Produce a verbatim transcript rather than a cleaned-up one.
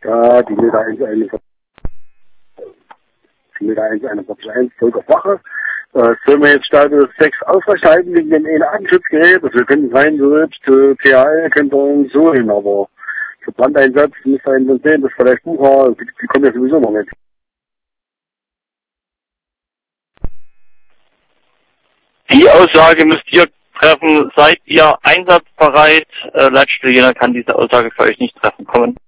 Ja, die Meter eins einundvierzig, die Meter eins einundvierzig eins, Volker Wache. Äh, sollen wir jetzt Status sechs aufrechterhalten wegen dem einen Artenschutzgerät? Also wir können rein so selbst, äh, T H L könnte uns so hin, aber für Brandeinsatz müsste einen dann sehen, dass vielleicht Bucher, die, die kommen ja sowieso noch nicht. Die Aussage müsst ihr treffen, seid ihr einsatzbereit? Äh, Leitstelle Jena kann diese Aussage für euch nicht treffen kommen.